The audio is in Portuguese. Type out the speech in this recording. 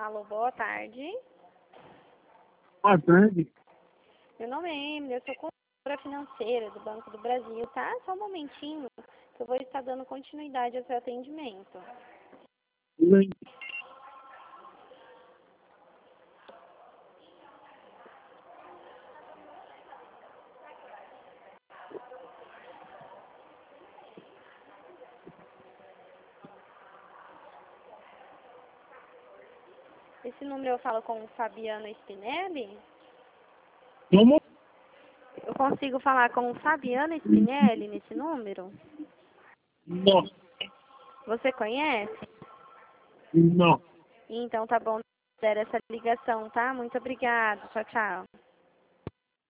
Alô, boa tarde. Boa tarde. Meu nome é Emily, eu sou consultora financeira do Banco do Brasil, tá? Só um momentinho que eu vou estar dando continuidade ao seu atendimento. Oi. Esse número eu falo com o Fabiano Spinelli? Como? Eu consigo falar com o Fabiano Spinelli nesse número? Não. Você conhece? Não. Então tá bom, dar essa ligação, tá? Muito obrigada. Tchau, tchau.